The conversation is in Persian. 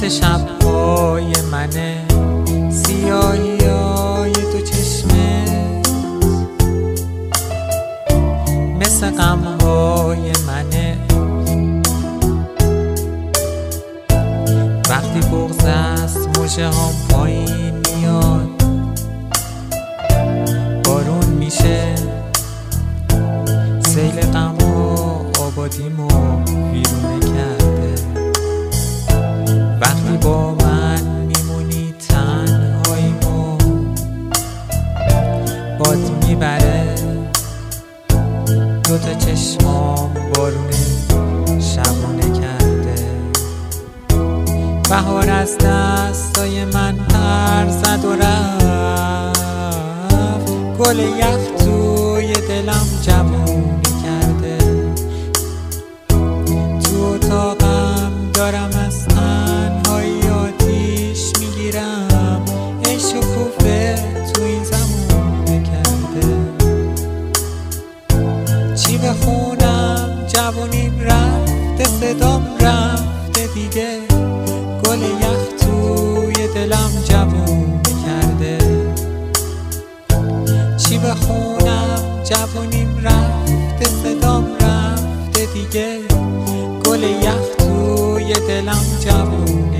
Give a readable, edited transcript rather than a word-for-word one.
مثل شب‌های منه، سیاهی‌های تو چشمه، مثل غم‌های منه. وقتی بغض است مژه هم پایین میاد، بارون میشه، سیل غم ها آبادیمو ویرونه کرده. وقتی با من میمونی تنهاییمو باد میبره، دوتا چشمام بارونه شبونه کرده. بهار از دستای من پر زد و رفت، گل یخ توی دلم جوونی کرده. تو اتاقم دارم از تنهایی آتیش میگیرم، ای شکوفه تو این زمونه کرده. چی بخونم جوونیم رفته، صدام رفته دیگه، گل یخ توی دلم جوونی کرده. چی بخونم جوونیم رفته، صدام رفته دیگه، گل یخ توی دلم جوونی